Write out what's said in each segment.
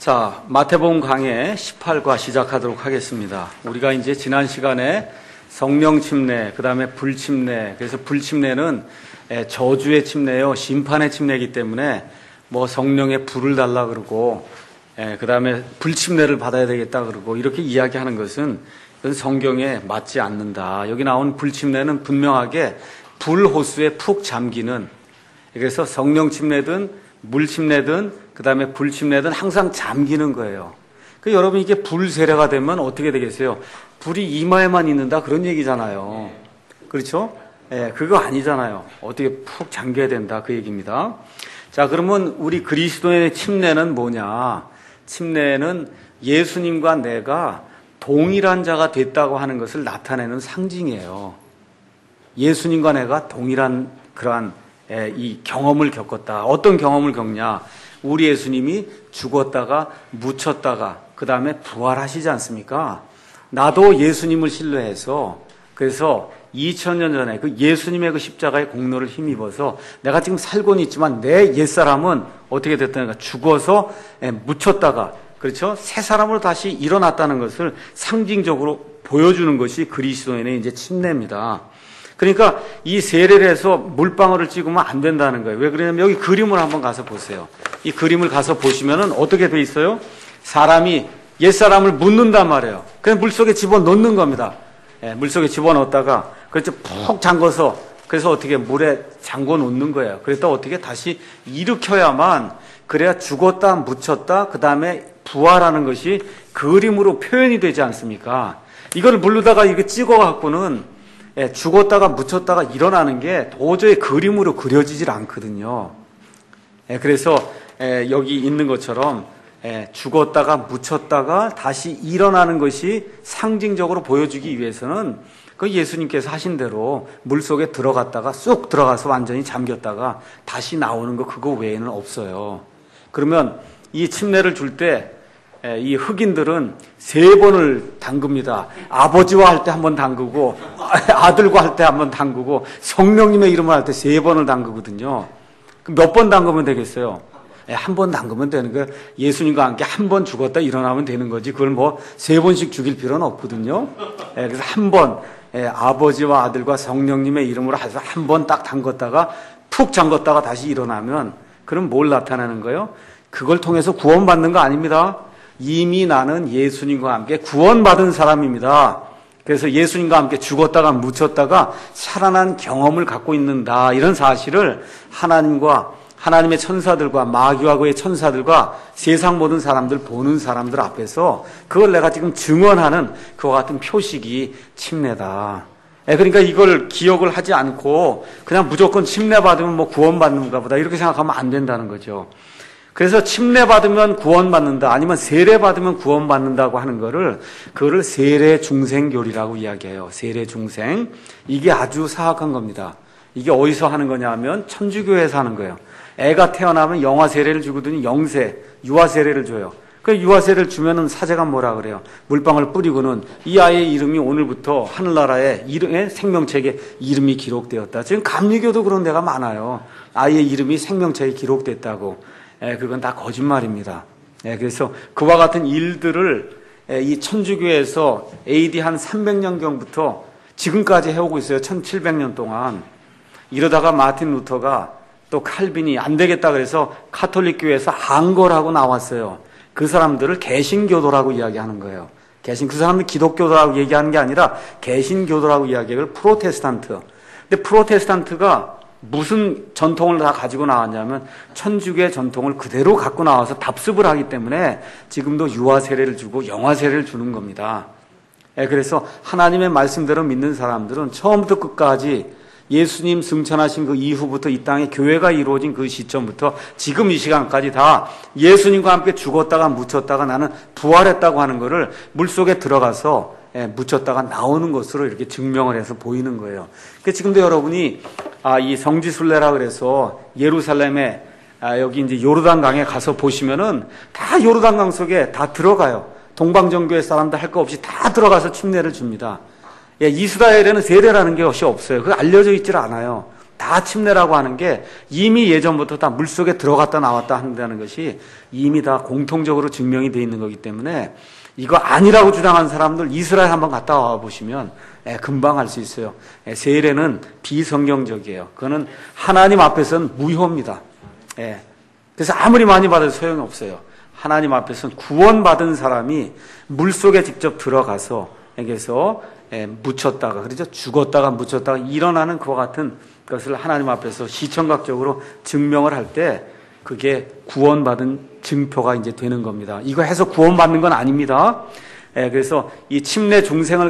자, 마태복음 강해 18과 시작하도록 하겠습니다. 우리가 이제 지난 시간에 성령 침례, 그 다음에 불침례, 그래서 불침례는 저주의 침례요, 심판의 침례이기 때문에 뭐 성령의 불을 달라 그러고, 그 다음에 불침례를 받아야 되겠다 그러고, 이렇게 이야기하는 것은 그건 성경에 맞지 않는다. 여기 나온 불침례는 분명하게 불호수에 푹 잠기는, 그래서 성령 침례든 물 침례든 그 다음에 불 침례든 항상 잠기는 거예요. 여러분 이게 불 세례가 되면 어떻게 되겠어요? 불이 이마에만 있는다 그런 얘기잖아요. 그렇죠? 그거 아니잖아요. 어떻게 푹 잠겨야 된다 그 얘기입니다. 자, 그러면 우리 그리스도의 침례는 뭐냐? 침례는 예수님과 내가 동일한 자가 됐다고 하는 것을 나타내는 상징이에요. 예수님과 내가 동일한 그러한 이 경험을 겪었다. 어떤 경험을 겪냐? 우리 예수님이 죽었다가 묻혔다가 그 다음에 부활하시지 않습니까? 나도 예수님을 신뢰해서 그래서 2000년 전에 그 예수님의 그 십자가의 공로를 힘입어서 내가 지금 살고는 있지만 내 옛사람은 어떻게 됐다니까 죽어서 묻혔다가 그렇죠? 새 사람으로 다시 일어났다는 것을 상징적으로 보여주는 것이 그리스도인의 이제 침례입니다. 그러니까 이 세례를 해서 물방울을 찍으면 안 된다는 거예요. 왜 그러냐면 여기 그림을 한번 가서 보세요. 이 그림을 가서 보시면은 어떻게 돼 있어요? 사람이 옛사람을 묻는단 말이에요. 그냥 물속에 집어넣는 겁니다. 물속에 집어넣었다가 그렇죠. 푹 잠궈서 그래서 어떻게 물에 잠궈 놓는 거예요. 그랬다 어떻게 다시 일으켜야만 그래야 죽었다 묻혔다 그 다음에 부활하는 것이 그림으로 표현이 되지 않습니까? 이걸 물르다가 이거 찍어갖고는 죽었다가 묻혔다가 일어나는 게 도저히 그림으로 그려지질 않거든요. 그래서 여기 있는 것처럼 죽었다가 묻혔다가 다시 일어나는 것이 상징적으로 보여주기 위해서는 그 예수님께서 하신 대로 물속에 들어갔다가 쑥 들어가서 완전히 잠겼다가 다시 나오는 거 그거 외에는 없어요. 그러면 이 침례를 줄 때 이 흑인들은 3번을 담급니다. 아버지와 할 때 한 번 담그고 아들과 할 때 한 번 담그고 성령님의 이름을 할 때 3번을 담그거든요. 몇 번 담그면 되겠어요? 한 번 담그면 되는 거예요. 예수님과 함께 한 번 죽었다 일어나면 되는 거지. 그걸 뭐 3번씩 죽일 필요는 없거든요. 그래서 한 번 아버지와 아들과 성령님의 이름으로 해서 한 번 딱 담궜다가 푹 잠궜다가 다시 일어나면 그럼 뭘 나타내는 거예요? 그걸 통해서 구원받는 거 아닙니다. 이미 나는 예수님과 함께 구원받은 사람입니다. 그래서 예수님과 함께 죽었다가 묻혔다가 살아난 경험을 갖고 있는다. 이런 사실을 하나님의 천사들과 마귀와 그의 천사들과 세상 모든 사람들 보는 사람들 앞에서 그걸 내가 지금 증언하는 그와 같은 표식이 침례다. 그러니까 이걸 기억을 하지 않고 그냥 무조건 침례 받으면 뭐 구원받는가 보다 이렇게 생각하면 안 된다는 거죠. 그래서 침례 받으면 구원받는다 아니면 세례 받으면 구원받는다고 하는 그거를 세례 중생교리라고 이야기해요. 세례 중생. 이게 아주 사악한 겁니다. 이게 어디서 하는 거냐 하면 천주교에서 하는 거예요. 애가 태어나면 영화 세례를 주거든요. 영세, 유아 세례를 줘요. 그 유아 세례를 주면은 사제가 뭐라 그래요? 물방울 뿌리고는 이 아이의 이름이 오늘부터 하늘나라의 생명책에 이름이 기록되었다. 지금 감리교도 그런 데가 많아요. 아이의 이름이 생명책에 기록됐다고. 그건 다 거짓말입니다. 그래서 그와 같은 일들을 이 천주교에서 AD 한 300년경부터 지금까지 해오고 있어요. 1700년 동안. 이러다가 마틴 루터가 또 칼빈이 안 되겠다 그래서 카톨릭 교회에서 항거하고 나왔어요. 그 사람들을 개신교도라고 이야기하는 거예요. 그 사람들 기독교도라고 얘기하는 게 아니라 개신교도라고 이야기해요. 프로테스탄트. 근데 프로테스탄트가 무슨 전통을 다 가지고 나왔냐면 천주교의 전통을 그대로 갖고 나와서 답습을 하기 때문에 지금도 유아 세례를 주고 영아 세례를 주는 겁니다. 그래서 하나님의 말씀대로 믿는 사람들은 처음부터 끝까지 예수님 승천하신 그 이후부터 이 땅에 교회가 이루어진 그 시점부터 지금 이 시간까지 다 예수님과 함께 죽었다가 묻혔다가 나는 부활했다고 하는 거를 물속에 들어가서 묻혔다가 나오는 것으로 이렇게 증명을 해서 보이는 거예요. 그러니까 지금도 여러분이 이 성지순례라 그래서 예루살렘에 여기 이제 요르단강에 가서 보시면은 다 요르단강 속에 다 들어가요. 동방정교회 사람들 할 거 없이 다 들어가서 침례를 줍니다. 이스라엘에는 세례라는 게 없어요. 그거 알려져 있질 않아요. 다 침례라고 하는 게 이미 예전부터 다 물속에 들어갔다 나왔다 한다는 것이 이미 다 공통적으로 증명이 되어 있는 거기 때문에 이거 아니라고 주장하는 사람들 이스라엘 한번 갔다 와 보시면 금방 알 수 있어요. 세례는 비성경적이에요. 그거는 하나님 앞에서는 무효입니다. 그래서 아무리 많이 받아도 소용이 없어요. 하나님 앞에서는 구원받은 사람이 물속에 직접 들어가서 여기서 묻혔다가 그렇죠? 죽었다가 묻혔다가 일어나는 그와 같은 것을 하나님 앞에서 시청각적으로 증명을 할 때 그게 구원받은 증표가 이제 되는 겁니다. 이거 해서 구원받는 건 아닙니다. 그래서 이 침례 중생을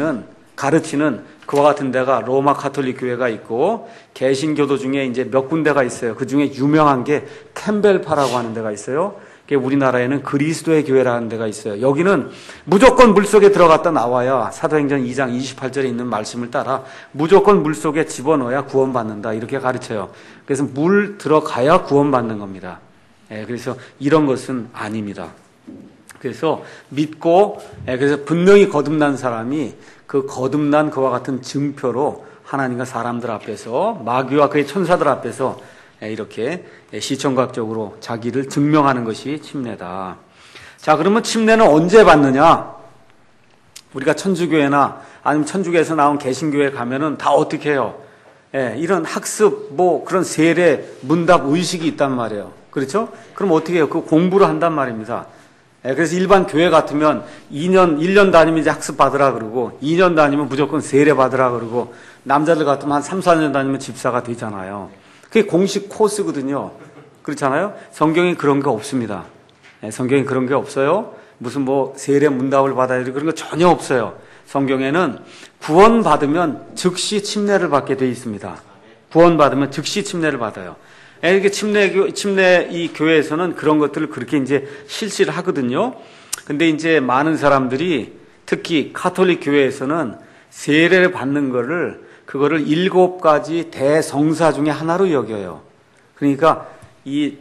가르치는 그와 같은 데가 로마 가톨릭 교회가 있고 개신교도 중에 이제 몇 군데가 있어요. 그 중에 유명한 게 캠벨파라고 하는 데가 있어요. 우리나라에는 그리스도의 교회라는 데가 있어요. 여기는 무조건 물속에 들어갔다 나와야 사도행전 2장 28절에 있는 말씀을 따라 무조건 물속에 집어넣어야 구원받는다 이렇게 가르쳐요. 그래서 물 들어가야 구원받는 겁니다. 그래서 이런 것은 아닙니다. 그래서 믿고 그래서 분명히 거듭난 사람이 그 거듭난 그와 같은 증표로 하나님과 사람들 앞에서 마귀와 그의 천사들 앞에서 이렇게 시청각적으로 자기를 증명하는 것이 침례다. 자, 그러면 침례는 언제 받느냐? 우리가 천주교회나 아니면 천주교에서 나온 개신교회 가면은 다 어떻게 해요? 이런 학습, 그런 세례, 문답 의식이 있단 말이에요. 그렇죠? 그럼 어떻게 해요? 그 공부를 한단 말입니다. 그래서 일반 교회 같으면 1년 다니면 이제 학습 받으라 그러고 2년 다니면 무조건 세례 받으라 그러고 남자들 같으면 한 3, 4년 다니면 집사가 되잖아요. 그게 공식 코스거든요. 그렇잖아요? 성경에 그런 게 없습니다. 성경에 그런 게 없어요. 무슨 세례 문답을 받아야 되고 그런 거 전혀 없어요. 성경에는 구원받으면 즉시 침례를 받게 되어 있습니다. 구원받으면 즉시 침례를 받아요. 이렇게 침례 이 교회에서는 그런 것들을 그렇게 이제 실시를 하거든요. 근데 이제 많은 사람들이 특히 가톨릭 교회에서는 세례를 받는 그거를 7가지 대성사 중에 하나로 여겨요. 그러니까 이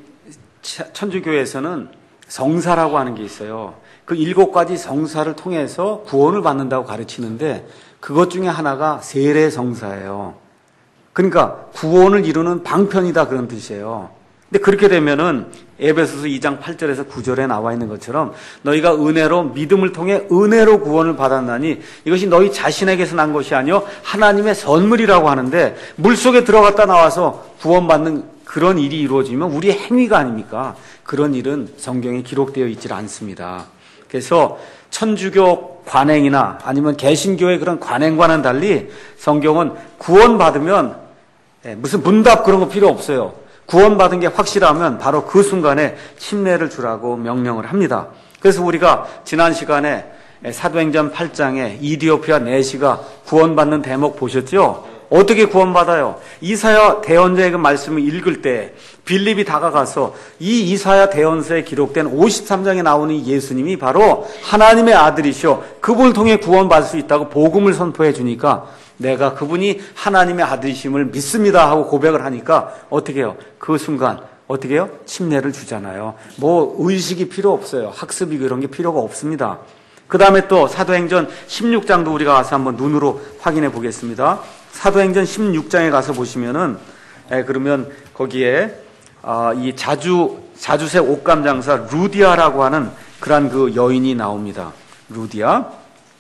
천주교에서는 성사라고 하는 게 있어요. 그 7가지 성사를 통해서 구원을 받는다고 가르치는데 그것 중에 하나가 세례 성사예요. 그러니까 구원을 이루는 방편이다 그런 뜻이에요. 근데 그렇게 되면은 에베소서 2장 8절에서 9절에 나와 있는 것처럼 너희가 은혜로 믿음을 통해 은혜로 구원을 받았나니 이것이 너희 자신에게서 난 것이 아니요 하나님의 선물이라고 하는데 물속에 들어갔다 나와서 구원받는 그런 일이 이루어지면 우리의 행위가 아닙니까? 그런 일은 성경에 기록되어 있질 않습니다. 그래서 천주교 관행이나 아니면 개신교의 그런 관행과는 달리 성경은 구원받으면 무슨 문답 그런 거 필요 없어요. 구원받은 게 확실하면 바로 그 순간에 침례를 주라고 명령을 합니다. 그래서 우리가 지난 시간에 사도행전 8장에 이디오피아 내시가 구원받는 대목 보셨죠? 어떻게 구원받아요? 이사야 대언자의 그 말씀을 읽을 때 빌립이 다가가서 이 이사야 대언서에 기록된 53장에 나오는 예수님이 바로 하나님의 아들이시오. 그분을 통해 구원받을 수 있다고 복음을 선포해 주니까 내가 그분이 하나님의 아들이심을 믿습니다 하고 고백을 하니까 어떻게 해요? 그 순간 어떻게 해요? 침례를 주잖아요. 의식이 필요 없어요. 학습이고 이런 게 필요가 없습니다. 그 다음에 또 사도행전 16장도 우리가 가서 한번 눈으로 확인해 보겠습니다. 사도행전 16장에 가서 보시면은 그러면 거기에 이 자주색 옷감 장사 루디아라고 하는 그러한 그 여인이 나옵니다. 루디아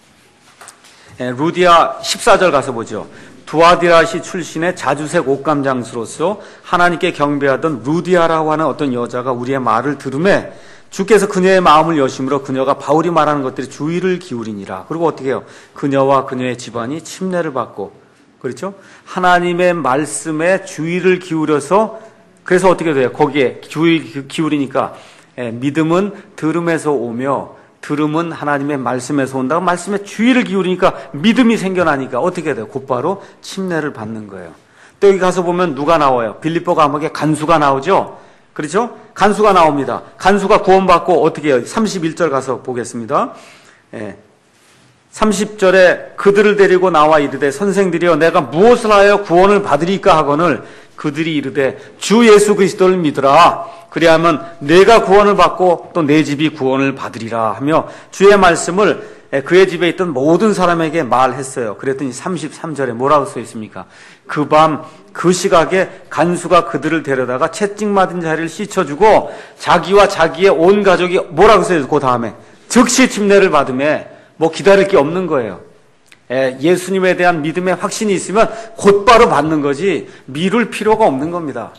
14절 가서 보죠. 두아디라시 출신의 자주색 옷감 장수로서 하나님께 경배하던 루디아라고 하는 어떤 여자가 우리의 말을 들으매 주께서 그녀의 마음을 여심으로 그녀가 바울이 말하는 것들이 주의를 기울이니라. 그리고 어떻게 해요? 그녀와 그녀의 집안이 침례를 받고 그렇죠? 하나님의 말씀에 주의를 기울여서 그래서 어떻게 돼요? 거기에 주의 기울이니까 믿음은 들음에서 오며 들음은 하나님의 말씀에서 온다고 말씀에 주의를 기울이니까 믿음이 생겨나니까 어떻게 돼요? 곧바로 침례를 받는 거예요. 또 여기 가서 보면 누가 나와요? 빌립보 감옥에 간수가 나오죠? 그렇죠? 간수가 나옵니다. 간수가 구원받고 어떻게 해요? 31절 가서 보겠습니다. 30절에 그들을 데리고 나와 이르되 선생들이여 내가 무엇을 하여 구원을 받으리까 하거늘 그들이 이르되 주 예수 그리스도를 믿으라. 그리하면 내가 구원을 받고 또 내 집이 구원을 받으리라 하며 주의 말씀을 그의 집에 있던 모든 사람에게 말했어요. 그랬더니 33절에 뭐라고 써 있습니까? 그 밤 그 시각에 간수가 그들을 데려다가 채찍 맞은 자리를 씻어주고 자기와 자기의 온 가족이 뭐라고 써요? 그 다음에 즉시 침례를 받음에 뭐 기다릴 게 없는 거예요. 예수님에 대한 믿음의 확신이 있으면 곧바로 받는 거지 미룰 필요가 없는 겁니다.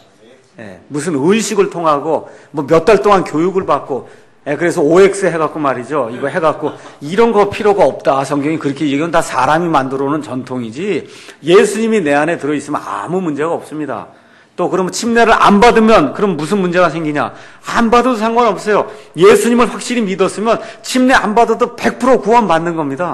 무슨 의식을 통하고 뭐 몇 달 동안 교육을 받고 그래서 OX 해갖고 말이죠. 이거 해갖고 이런 거 필요가 없다. 성경이 그렇게 이건 다 사람이 만들어 오는 전통이지 예수님이 내 안에 들어있으면 아무 문제가 없습니다. 또 그러면 침례를 안 받으면 그럼 무슨 문제가 생기냐? 안 받아도 상관없어요. 예수님을 확실히 믿었으면 침례 안 받아도 100% 구원 받는 겁니다.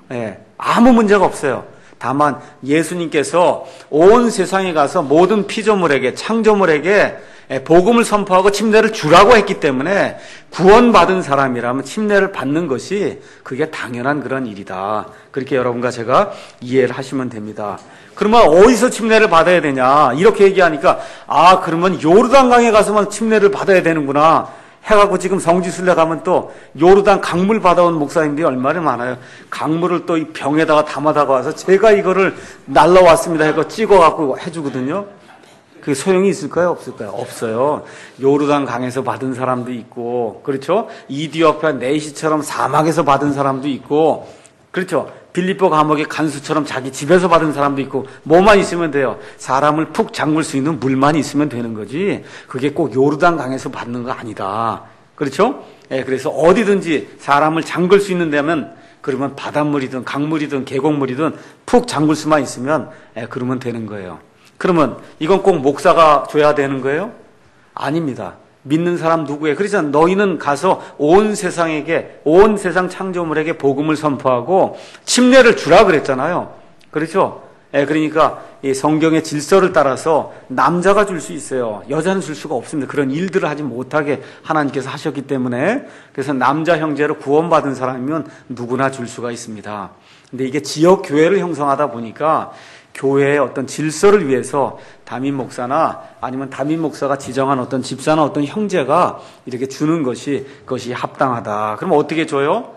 아무 문제가 없어요. 다만 예수님께서 온 세상에 가서 모든 피조물에게 창조물에게 복음을 선포하고 침례를 주라고 했기 때문에 구원받은 사람이라면 침례를 받는 것이 그게 당연한 그런 일이다. 그렇게 여러분과 제가 이해를 하시면 됩니다. 그러면 어디서 침례를 받아야 되냐? 이렇게 얘기하니까 그러면 요르단강에 가서만 침례를 받아야 되는구나 해갖고 지금 성지순례 가면 또 요르단 강물 받아온 목사님들이 얼마나 많아요. 강물을 또 이 병에다가 담아다가 와서 제가 이거를 날라왔습니다 해서 찍어갖고 해주거든요. 그게 소용이 있을까요? 없을까요? 없어요. 요르단 강에서 받은 사람도 있고, 그렇죠? 이디오피아 네시처럼 사막에서 받은 사람도 있고, 그렇죠? 빌립보 감옥의 간수처럼 자기 집에서 받은 사람도 있고, 뭐만 있으면 돼요. 사람을 푹 잠글 수 있는 물만 있으면 되는 거지. 그게 꼭 요르단 강에서 받는 거 아니다. 그렇죠? 그래서 어디든지 사람을 잠글 수 있는 데면 그러면 바닷물이든 강물이든 계곡물이든 푹 잠글 수만 있으면 그러면 되는 거예요. 그러면 이건 꼭 목사가 줘야 되는 거예요? 아닙니다. 믿는 사람 누구예요? 그러잖아. 너희는 가서 온 세상에게, 온 세상 창조물에게 복음을 선포하고 침례를 주라 그랬잖아요. 그렇죠? 그러니까 이 성경의 질서를 따라서 남자가 줄 수 있어요. 여자는 줄 수가 없습니다. 그런 일들을 하지 못하게 하나님께서 하셨기 때문에 그래서 남자 형제로 구원받은 사람이면 누구나 줄 수가 있습니다. 근데 이게 지역 교회를 형성하다 보니까 교회의 어떤 질서를 위해서 담임 목사나 아니면 담임 목사가 지정한 어떤 집사나 어떤 형제가 이렇게 주는 것이 그것이 합당하다. 그럼 어떻게 줘요?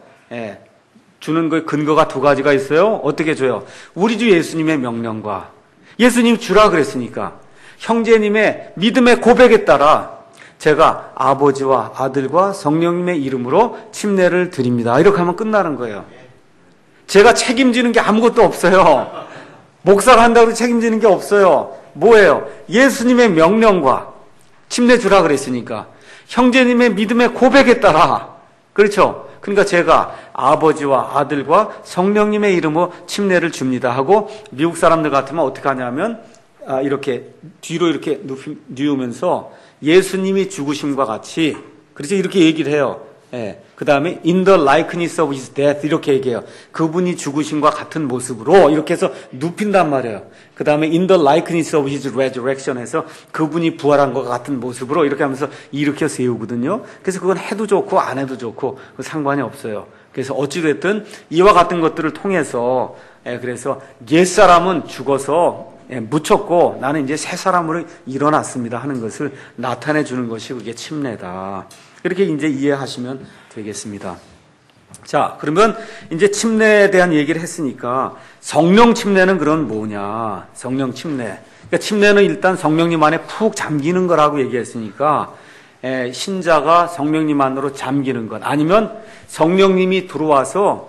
주는 그 근거가 두 가지가 있어요. 어떻게 줘요? 우리 주 예수님의 명령과 예수님 주라 그랬으니까 형제님의 믿음의 고백에 따라 제가 아버지와 아들과 성령님의 이름으로 침례를 드립니다. 이렇게 하면 끝나는 거예요. 제가 책임지는 게 아무것도 없어요. 목사가 한다고 해서 책임지는 게 없어요. 뭐예요? 예수님의 명령과 침례 주라 그랬으니까 형제님의 믿음의 고백에 따라 그렇죠? 그러니까 제가 아버지와 아들과 성령님의 이름으로 침례를 줍니다 하고 미국 사람들 같으면 어떻게 하냐면 이렇게 뒤로 이렇게 뉘우면서 예수님이 죽으심과 같이 그렇죠? 이렇게 얘기를 해요. 그 다음에 in the likeness of his death 이렇게 얘기해요. 그분이 죽으심과 같은 모습으로 이렇게 해서 눕힌단 말이에요. 그 다음에 in the likeness of his resurrection 해서 그분이 부활한 것 같은 모습으로 이렇게 하면서 일으켜 세우거든요. 그래서 그건 해도 좋고 안 해도 좋고 상관이 없어요. 그래서 어찌됐든 이와 같은 것들을 통해서 그래서 옛사람은 죽어서 묻혔고 나는 이제 새 사람으로 일어났습니다 하는 것을 나타내 주는 것이 그게 침례다. 이렇게 이제 이해하시면 되겠습니다. 자, 그러면 이제 침례에 대한 얘기를 했으니까 성령 침례는 그럼 뭐냐? 성령 침례. 그러니까 침례는 일단 성령님 안에 푹 잠기는 거라고 얘기했으니까 신자가 성령님 안으로 잠기는 것 아니면 성령님이 들어와서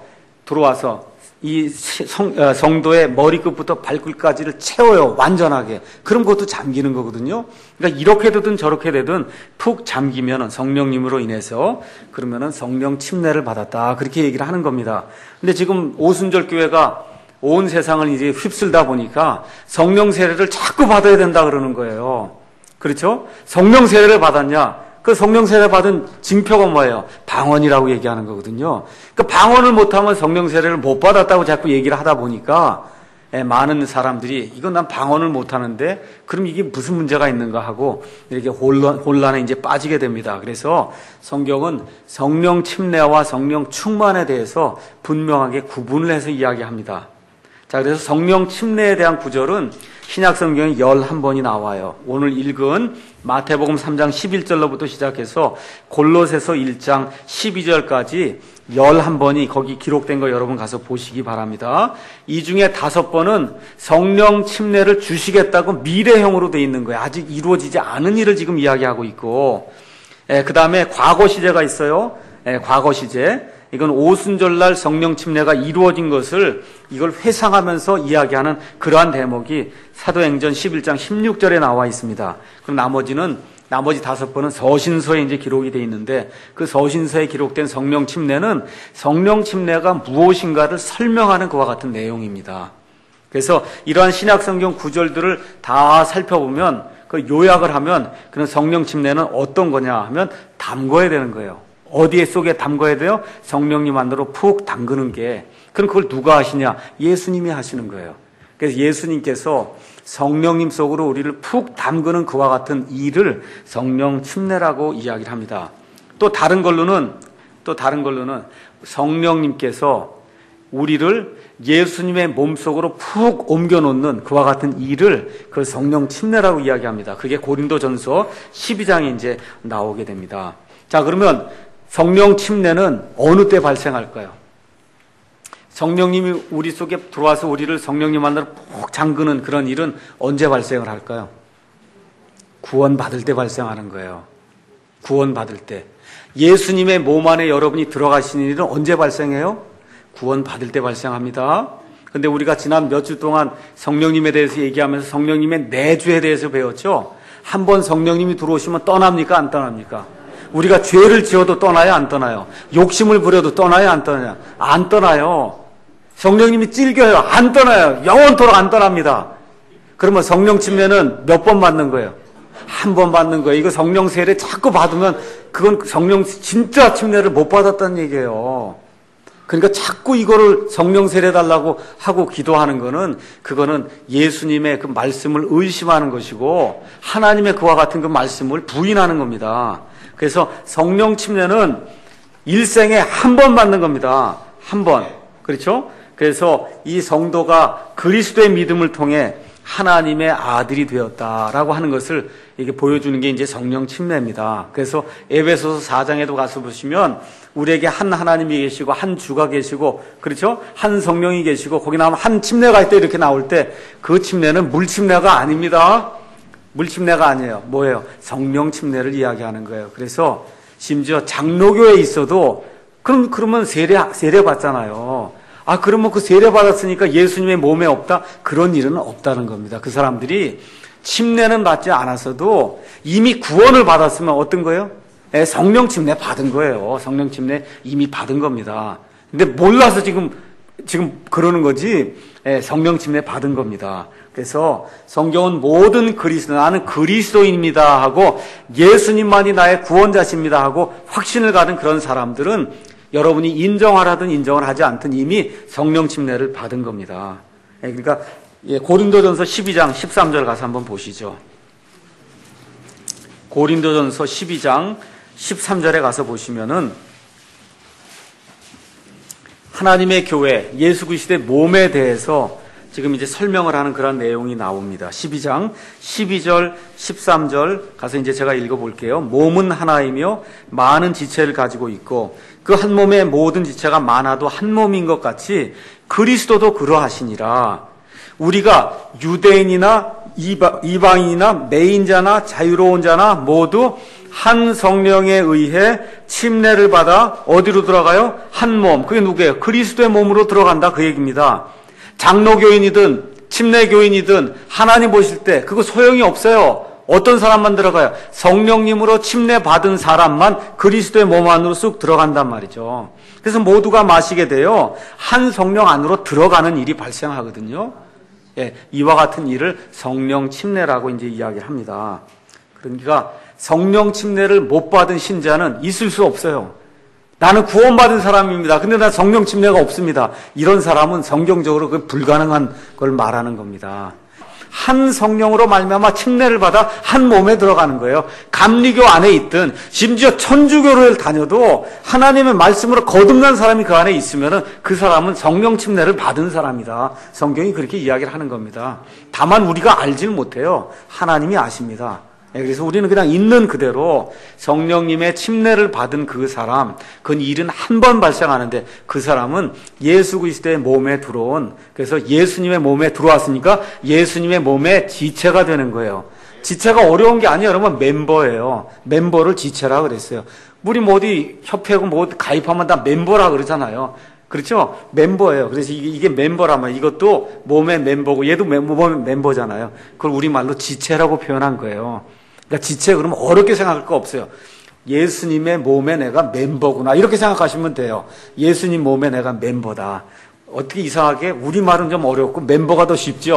이 성도의 머리끝부터 발끝까지를 채워요. 완전하게. 그럼 그것도 잠기는 거거든요. 그러니까 이렇게 되든 저렇게 되든 푹 잠기면 성령님으로 인해서 그러면은 성령 침례를 받았다. 그렇게 얘기를 하는 겁니다. 근데 지금 오순절 교회가 온 세상을 이제 휩쓸다 보니까 성령 세례를 자꾸 받아야 된다 그러는 거예요. 그렇죠? 성령 세례를 받았냐? 그 성령 세례 받은 징표가 뭐예요? 방언이라고 얘기하는 거거든요. 그러니까 방언을 못하면 성령 세례를 못 받았다고 자꾸 얘기를 하다 보니까 많은 사람들이 이건 난 방언을 못하는데 그럼 이게 무슨 문제가 있는가 하고 이렇게 혼란에 이제 빠지게 됩니다. 그래서 성경은 성령 침례와 성령 충만에 대해서 분명하게 구분을 해서 이야기합니다. 자, 그래서 성령 침례에 대한 구절은 신약 성경에 11번이 나와요. 오늘 읽은 마태복음 3장 11절로부터 시작해서 골로새서 1장 12절까지 11번이 거기 기록된 거 여러분 가서 보시기 바랍니다. 이 중에 5번은 성령 침례를 주시겠다고 미래형으로 돼 있는 거예요. 아직 이루어지지 않은 일을 지금 이야기하고 있고, 그 다음에 과거 시제가 있어요. 과거 시제. 이건 오순절날 성령 침례가 이루어진 것을 이걸 회상하면서 이야기하는 그러한 대목이 사도행전 11장 16절에 나와 있습니다. 그럼 나머지 5번은 서신서에 이제 기록이 되어 있는데, 그 서신서에 기록된 성령 침례는 성령 침례가 무엇인가를 설명하는 그와 같은 내용입니다. 그래서 이러한 신약 성경 구절들을 다 살펴보면, 그 요약을 하면 그런 성령 침례는 어떤 거냐 하면 담궈야 되는 거예요. 어디에 속에 담궈야 돼요? 성령님 안으로 푹 담그는 게. 그럼 그걸 누가 하시냐? 예수님이 하시는 거예요. 그래서 예수님께서 성령님 속으로 우리를 푹 담그는 그와 같은 일을 성령 침례라고 이야기를 합니다. 또 다른 걸로는 성령님께서 우리를 예수님의 몸속으로 푹 옮겨놓는 그와 같은 일을 그 성령 침례라고 이야기합니다. 그게 고린도전서 12장에 이제 나오게 됩니다. 자, 그러면 성령 침례는 어느 때 발생할까요? 성령님이 우리 속에 들어와서 우리를 성령님 안으로 푹 잠그는 그런 일은 언제 발생을 할까요? 구원받을 때 발생하는 거예요. 구원받을 때. 예수님의 몸 안에 여러분이 들어가시는 일은 언제 발생해요? 구원받을 때 발생합니다. 근데 우리가 지난 몇 주 동안 성령님에 대해서 얘기하면서 성령님의 내주에 대해서 배웠죠? 한번 성령님이 들어오시면 떠납니까? 안 떠납니까? 우리가 죄를 지어도 떠나요? 안 떠나요? 욕심을 부려도 떠나요? 안 떠나요? 안 떠나요. 성령님이 찔겨요? 안 떠나요. 영원토록 안 떠납니다. 그러면 성령 침례는 몇 번 받는 거예요? 한 번 받는 거예요. 이거 성령 세례 자꾸 받으면 그건 성령 진짜 침례를 못 받았다는 얘기예요. 그러니까 자꾸 이거를 성령 세례 달라고 하고 기도하는 거는 그거는 예수님의 그 말씀을 의심하는 것이고 하나님의 그와 같은 그 말씀을 부인하는 겁니다. 그래서 성령 침례는 일생에 한 번 받는 겁니다. 한 번. 그렇죠? 그래서 이 성도가 그리스도의 믿음을 통해 하나님의 아들이 되었다라고 하는 것을 이게 보여주는 게 이제 성령 침례입니다. 그래서 에베소서 4장에도 가서 보시면 우리에게 한 하나님이 계시고 한 주가 계시고 그렇죠? 한 성령이 계시고 거기 나오면 한 침례가 있다 이렇게 나올 때 그 침례는 물 침례가 아닙니다. 물 침례가 아니에요. 뭐예요? 성령 침례를 이야기하는 거예요. 그래서 심지어 장로교에 있어도 그러면 세례 받잖아요. 아, 그러면 그 세례 받았으니까 예수님의 몸에 없다? 그런 일은 없다는 겁니다. 그 사람들이 침례는 받지 않았어도 이미 구원을 받았으면 어떤 거예요? 성령 침례 받은 거예요. 성령 침례 이미 받은 겁니다. 근데 몰라서 지금 그러는 거지, 성령 침례 받은 겁니다. 그래서 성경은 모든 나는 그리스도인입니다 하고 예수님만이 나의 구원자십니다 하고 확신을 가진 그런 사람들은 여러분이 인정하라든 인정을 하지 않든 이미 성령 침례를 받은 겁니다. 그러니까 고린도전서 12장 13절 가서 한번 보시죠. 고린도전서 12장 13절에 가서 보시면은 하나님의 교회, 예수 그리스도의 몸에 대해서 지금 이제 설명을 하는 그런 내용이 나옵니다. 12장 12절 13절 가서 이제 제가 읽어볼게요. 몸은 하나이며 많은 지체를 가지고 있고 그 한 몸의 모든 지체가 많아도 한 몸인 것 같이 그리스도도 그러하시니라. 우리가 유대인이나 이방인이나 매인자나 자유로운 자나 모두 한 성령에 의해 침례를 받아 어디로 들어가요? 한 몸. 그게 누구예요? 그리스도의 몸으로 들어간다 그 얘기입니다. 장로교인이든 침례교인이든 하나님 보실 때 그거 소용이 없어요. 어떤 사람만 들어가요? 성령님으로 침례 받은 사람만 그리스도의 몸 안으로 쑥 들어간단 말이죠. 그래서 모두가 마시게 돼요. 한 성령 안으로 들어가는 일이 발생하거든요. 이와 같은 일을 성령 침례라고 이제 이야기를 합니다. 그러니까 성령 침례를 못 받은 신자는 있을 수 없어요. 나는 구원받은 사람입니다. 근데 나 성령 침례가 없습니다. 이런 사람은 성경적으로 그 불가능한 걸 말하는 겁니다. 한 성령으로 말미암아 침례를 받아 한 몸에 들어가는 거예요. 감리교 안에 있든 심지어 천주교를 다녀도 하나님의 말씀으로 거듭난 사람이 그 안에 있으면 그 사람은 성령 침례를 받은 사람이다. 성경이 그렇게 이야기를 하는 겁니다. 다만 우리가 알지는 못해요. 하나님이 아십니다. 그래서 우리는 그냥 있는 그대로 성령님의 침례를 받은 그 사람, 그 일은 한 번 발생하는데 그 사람은 예수 그리스도의 몸에 들어온, 그래서 예수님의 몸에 들어왔으니까 예수님의 몸의 지체가 되는 거예요. 지체가 어려운 게 아니에요. 여러분, 멤버예요. 멤버를 지체라 그랬어요. 우리 뭐 어디 협회고 뭐 가입하면 다 멤버라 그러잖아요. 그렇죠? 멤버예요. 그래서 이게 멤버라면 이것도 몸의 멤버고 얘도 몸의 멤버잖아요. 그걸 우리말로 지체라고 표현한 거예요. 그러니까 지체 그러면 어렵게 생각할 거 없어요. 예수님의 몸에 내가 멤버구나 이렇게 생각하시면 돼요. 예수님 몸에 내가 멤버다. 어떻게 이상하게 우리말은 좀 어렵고 멤버가 더 쉽죠.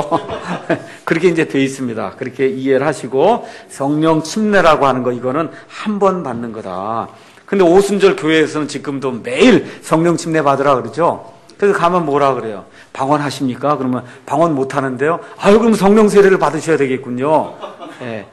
그렇게 이제 돼 있습니다. 그렇게 이해를 하시고 성령 침례라고 하는 거 이거는 한 번 받는 거다. 근데 오순절 교회에서는 지금도 매일 성령 침례 받으라 그러죠. 그래서 가면 뭐라 그래요? 방언하십니까? 그러면 방언 못 하는데요. 아유 그럼 성령 세례를 받으셔야 되겠군요. 예.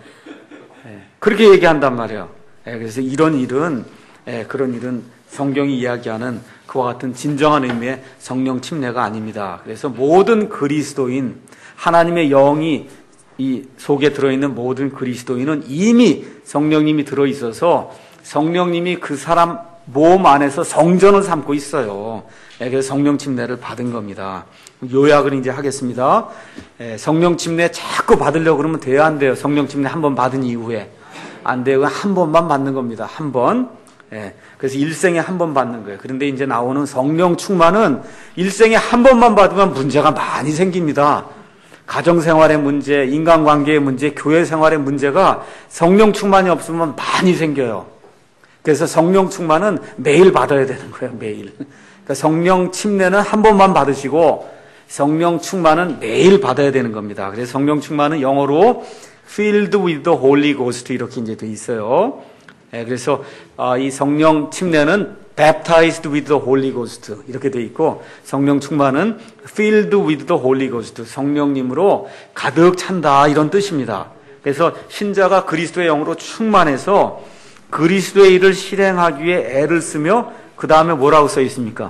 그렇게 얘기한단 말이에요. 그래서 이런 일은, 그런 일은 성경이 이야기하는 그와 같은 진정한 의미의 성령 침례가 아닙니다. 그래서 모든 그리스도인, 하나님의 영이 이 속에 들어있는 모든 그리스도인은 이미 성령님이 들어있어서 성령님이 그 사람 몸 안에서 성전을 삼고 있어요. 그래서 성령 침례를 받은 겁니다. 요약을 이제 하겠습니다. 성령 침례 자꾸 받으려고 그러면 돼요, 안 돼요? 성령 침례 한 번 받은 이후에. 안 돼요. 한 번만 받는 겁니다. 한 번. 그래서 일생에 한 번 받는 거예요. 그런데 이제 나오는 성령 충만은 일생에 한 번만 받으면 문제가 많이 생깁니다. 가정생활의 문제, 인간관계의 문제, 교회 생활의 문제가 성령 충만이 없으면 많이 생겨요. 그래서 성령 충만은 매일 받아야 되는 거예요. 매일. 그러니까 성령 침례는 한 번만 받으시고 성령 충만은 매일 받아야 되는 겁니다. 그래서 성령 충만은 영어로 filled with the Holy Ghost 이렇게 이제 돼 있어요. 그래서 이 성령 침례는 baptized with the Holy Ghost 이렇게 돼 있고 성령 충만은 filled with the Holy Ghost 성령님으로 가득 찬다 이런 뜻입니다. 그래서 신자가 그리스도의 영으로 충만해서 그리스도의 일을 실행하기 위해 애를 쓰며 그 다음에 뭐라고 써 있습니까?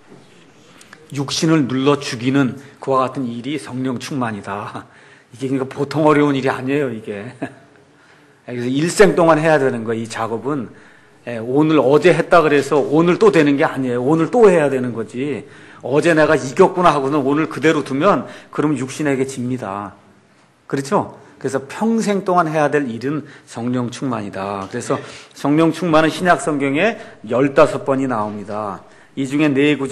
육신을 눌러 죽이는 그와 같은 일이 성령 충만이다. 이게 그러니까 보통 어려운 일이 아니에요, 이게. 그래서 일생 동안 해야 되는 거예요, 이 작업은. 오늘 어제 했다 그래서 오늘 또 되는 게 아니에요. 오늘 또 해야 되는 거지. 어제 내가 이겼구나 하고는 오늘 그대로 두면 그러면 육신에게 집니다. 그렇죠? 그래서 평생 동안 해야 될 일은 성령 충만이다. 그래서 성령 충만은 신약 성경에 15번이 나옵니다. 이 중에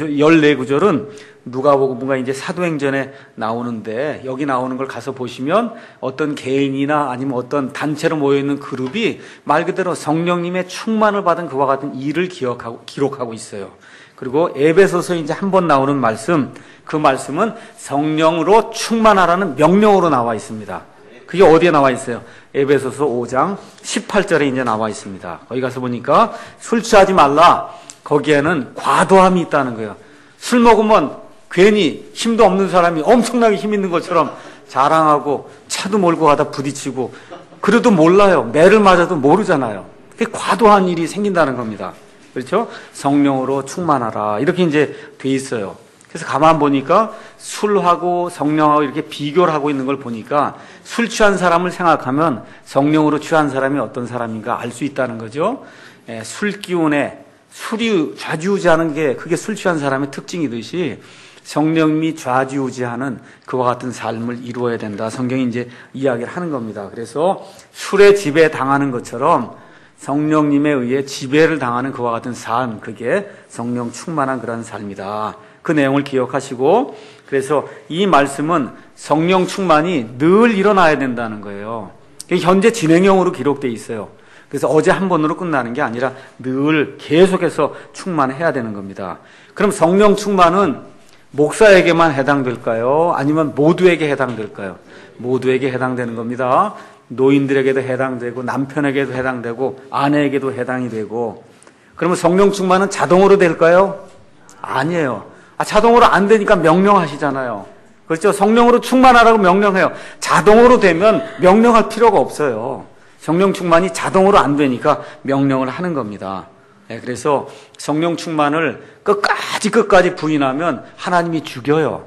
14구절은 누가복음과 이제 사도행전에 나오는데 여기 나오는 걸 가서 보시면 어떤 개인이나 아니면 어떤 단체로 모여있는 그룹이 말 그대로 성령님의 충만을 받은 그와 같은 일을 기록하고 있어요. 그리고 에베소서 이제 한 번 나오는 말씀, 그 말씀은 성령으로 충만하라는 명령으로 나와 있습니다. 그게 어디에 나와 있어요? 에베소서 5장 18절에 이제 나와 있습니다. 거기 가서 보니까 술 취하지 말라. 거기에는 과도함이 있다는 거예요. 술 먹으면 괜히 힘도 없는 사람이 엄청나게 힘 있는 것처럼 자랑하고 차도 몰고 가다 부딪히고 그래도 몰라요. 매를 맞아도 모르잖아요. 그게 과도한 일이 생긴다는 겁니다. 그렇죠? 성령으로 충만하라. 이렇게 이제 돼 있어요. 그래서 가만 보니까 술하고 성령하고 이렇게 비교를 하고 있는 걸 보니까 술 취한 사람을 생각하면 성령으로 취한 사람이 어떤 사람인가 알 수 있다는 거죠. 술 기운에 술이 좌지우지하는 게 그게 술 취한 사람의 특징이듯이 성령님이 좌지우지하는 그와 같은 삶을 이루어야 된다. 성경이 이제 이야기를 하는 겁니다. 그래서 술에 지배 당하는 것처럼 성령님에 의해 지배를 당하는 그와 같은 삶, 그게 성령 충만한 그런 삶이다. 그 내용을 기억하시고, 그래서 이 말씀은 성령 충만이 늘 일어나야 된다는 거예요. 현재 진행형으로 기록되어 있어요. 그래서 어제 한 번으로 끝나는 게 아니라 늘 계속해서 충만해야 되는 겁니다. 그럼 성령 충만은 목사에게만 해당될까요? 아니면 모두에게 해당될까요? 모두에게 해당되는 겁니다. 노인들에게도 해당되고 남편에게도 해당되고 아내에게도 해당이 되고. 그러면 성령 충만은 자동으로 될까요? 아니에요. 자동으로 안 되니까 명령하시잖아요. 그렇죠? 성령으로 충만하라고 명령해요. 자동으로 되면 명령할 필요가 없어요. 성령 충만이 자동으로 안 되니까 명령을 하는 겁니다. 그래서 성령 충만을 끝까지 부인하면 하나님이 죽여요.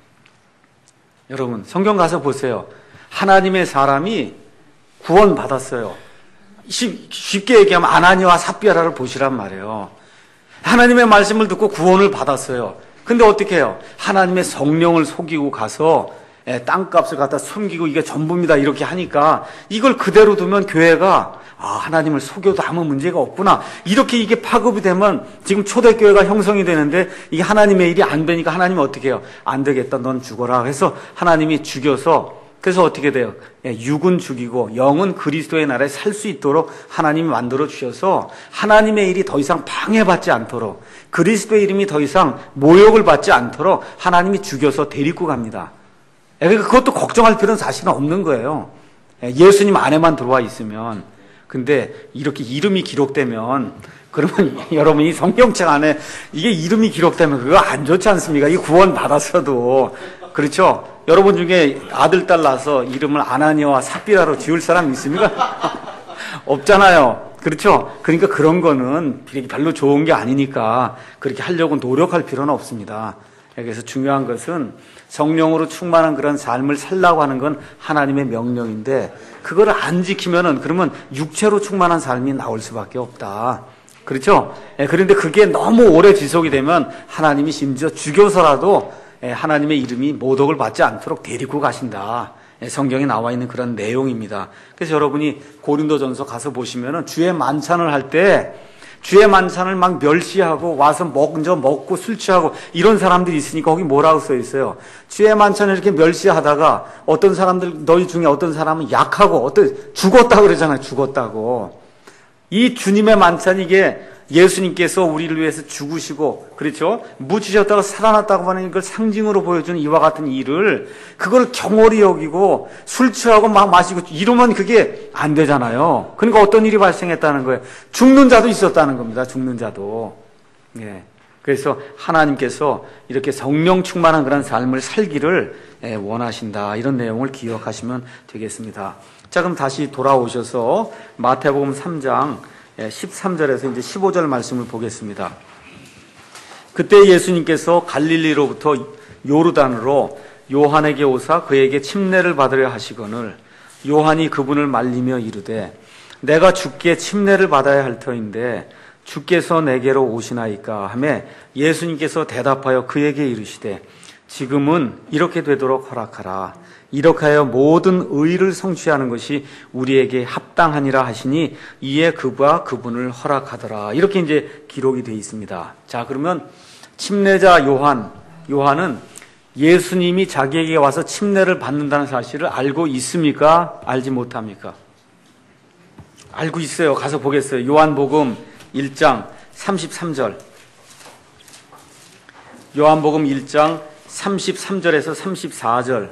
여러분, 성경 가서 보세요. 하나님의 사람이 구원받았어요. 쉽게 얘기하면 아나니와 삽비라를 보시란 말이에요. 하나님의 말씀을 듣고 구원을 받았어요. 근데 어떻게 해요? 하나님의 성령을 속이고 가서 땅값을 갖다 숨기고 이게 전부입니다 이렇게 하니까 이걸 그대로 두면 교회가 하나님을 속여도 아무 문제가 없구나 이렇게 이게 파급이 되면 지금 초대교회가 형성이 되는데 이게 하나님의 일이 안 되니까 하나님은 어떻게 해요? 안 되겠다 넌 죽어라 해서 하나님이 죽여서 그래서 어떻게 돼요? 육은 죽이고 영은 그리스도의 나라에 살 수 있도록 하나님이 만들어 주셔서 하나님의 일이 더 이상 방해받지 않도록 그리스도의 이름이 더 이상 모욕을 받지 않도록 하나님이 죽여서 데리고 갑니다. 그러니까 그것도 걱정할 필요는 사실은 없는 거예요. 예수님 안에만 들어와 있으면. 근데 이렇게 이름이 기록되면 그러면 여러분이 성경책 안에 이게 이름이 기록되면 그거 안 좋지 않습니까? 이 구원 받았어도. 그렇죠? 여러분 중에 아들, 딸 낳아서 이름을 아나니아와 삽비라로 지을 사람 있습니까? 없잖아요. 그렇죠? 그러니까 그런 거는 별로 좋은 게 아니니까 그렇게 하려고 노력할 필요는 없습니다. 그래서 중요한 것은 성령으로 충만한 그런 삶을 살라고 하는 건 하나님의 명령인데 그걸 안 지키면은 그러면 육체로 충만한 삶이 나올 수밖에 없다. 그렇죠? 그런데 그게 너무 오래 지속이 되면 하나님이 심지어 죽여서라도 하나님의 이름이 모독을 받지 않도록 데리고 가신다. 성경에 나와 있는 그런 내용입니다. 그래서 여러분이 고린도전서 가서 보시면은 주의 만찬을 할 때 주의 만찬을 막 멸시하고 와서 먼저 먹고 술 취하고 이런 사람들이 있으니까 거기 뭐라고 써 있어요? 주의 만찬을 이렇게 멸시하다가 어떤 사람들 너희 중에 어떤 사람은 약하고 죽었다고 그러잖아요. 죽었다고. 이 주님의 만찬 이게 예수님께서 우리를 위해서 죽으시고 그렇죠? 묻히셨다가 살아났다고 하는 걸 상징으로 보여주는 이와 같은 일을 그걸 경홀히 여기고 술 취하고 막 마시고 이러면 그게 안 되잖아요. 그러니까 어떤 일이 발생했다는 거예요. 죽는 자도 있었다는 겁니다. 죽는 자도. 예. 그래서 하나님께서 이렇게 성령 충만한 그런 삶을 살기를 원하신다. 이런 내용을 기억하시면 되겠습니다. 자, 그럼 다시 돌아오셔서 마태복음 3장 13절에서 이제 15절 말씀을 보겠습니다. 그때 예수님께서 갈릴리로부터 요르단으로 요한에게 오사 그에게 침례를 받으려 하시거늘 요한이 그분을 말리며 이르되 내가 주께 침례를 받아야 할 터인데 주께서 내게로 오시나이까 하매 예수님께서 대답하여 그에게 이르시되 지금은 이렇게 되도록 허락하라. 이렇게 하여 모든 의를 성취하는 것이 우리에게 합당하니라 하시니 이에 그와 그분을 허락하더라. 이렇게 이제 기록이 되어 있습니다. 자, 그러면 침례자 요한은 예수님이 자기에게 와서 침례를 받는다는 사실을 알고 있습니까? 알지 못합니까? 알고 있어요. 가서 보겠어요. 요한복음 1장 33절. 요한복음 1장 33절에서 34절.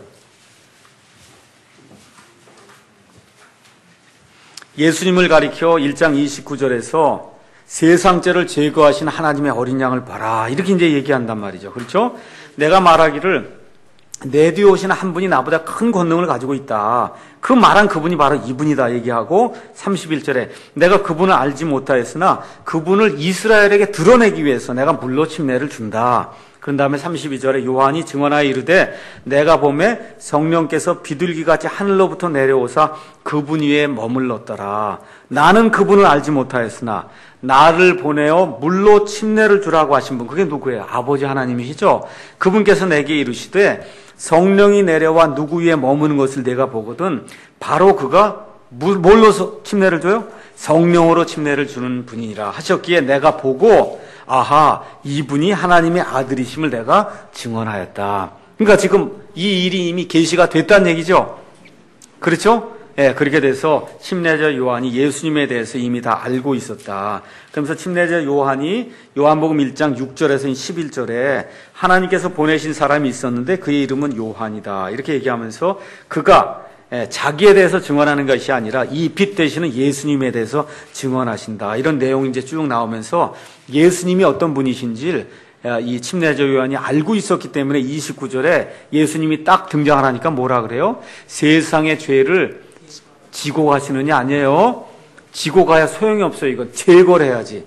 예수님을 가리켜 1장 29절에서 세상죄를 제거하신 하나님의 어린 양을 봐라. 이렇게 이제 얘기한단 말이죠. 그렇죠? 내가 말하기를 내 뒤에 오시는 한 분이 나보다 큰 권능을 가지고 있다. 그 말한 그분이 바로 이분이다 얘기하고 31절에 내가 그분을 알지 못하였으나 그분을 이스라엘에게 드러내기 위해서 내가 물로 침례를 준다. 그런 다음에 32절에 요한이 증언하여 이르되 내가 보매 성령께서 비둘기같이 하늘로부터 내려오사 그분 위에 머물렀더라. 나는 그분을 알지 못하였으나 나를 보내어 물로 침례를 주라고 하신 분, 그게 누구예요? 아버지 하나님이시죠? 그분께서 내게 이르시되 성령이 내려와 누구 위에 머무는 것을 내가 보거든 바로 그가 뭘로 침례를 줘요? 성령으로 침례를 주는 분이니라 하셨기에 내가 보고 아하, 이분이 하나님의 아들이심을 내가 증언하였다. 그러니까 지금 이 일이 이미 계시가 됐다는 얘기죠. 그렇죠? 예, 그렇게 돼서 침례자 요한이 예수님에 대해서 이미 다 알고 있었다. 그러면서 침례자 요한이 요한복음 1장 6절에서 11절에 하나님께서 보내신 사람이 있었는데 그의 이름은 요한이다. 이렇게 얘기하면서 그가 자기에 대해서 증언하는 것이 아니라 이 빛 되시는 예수님에 대해서 증언하신다. 이런 내용이 이제 쭉 나오면서 예수님이 어떤 분이신지를 이 침례자 요한이 알고 있었기 때문에 29절에 예수님이 딱 등장하라니까 뭐라 그래요? 세상의 죄를 지고 가시느냐? 아니에요. 지고 가야 소용이 없어요. 이건 제거를 해야지.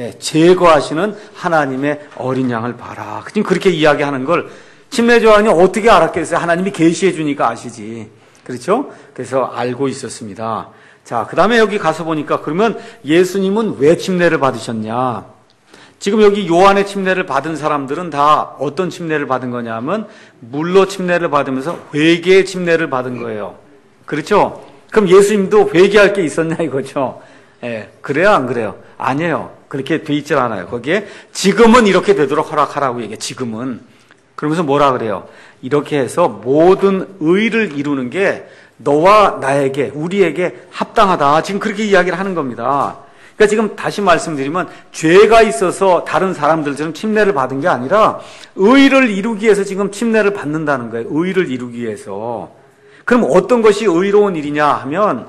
제거하시는 하나님의 어린 양을 봐라. 지금 그렇게 이야기하는 걸 침례자 요한이 어떻게 알았겠어요? 하나님이 계시해 주니까 아시지. 그렇죠? 그래서 알고 있었습니다. 자, 그 다음에 여기 가서 보니까 그러면 예수님은 왜 침례를 받으셨냐? 지금 여기 요한의 침례를 받은 사람들은 다 어떤 침례를 받은 거냐면 물로 침례를 받으면서 회개의 침례를 받은 거예요. 그렇죠? 그럼 예수님도 회개할 게 있었냐 이거죠? 그래요 안 그래요? 아니에요. 그렇게 돼 있질 않아요. 거기에 지금은 이렇게 되도록 허락하라고 얘기해. 지금은. 그러면서 뭐라 그래요? 이렇게 해서 모든 의를 이루는 게 너와 나에게, 우리에게 합당하다. 지금 그렇게 이야기를 하는 겁니다. 그러니까 지금 다시 말씀드리면 죄가 있어서 다른 사람들처럼 침례를 받은 게 아니라 의를 이루기 위해서 지금 침례를 받는다는 거예요. 의를 이루기 위해서. 그럼 어떤 것이 의로운 일이냐 하면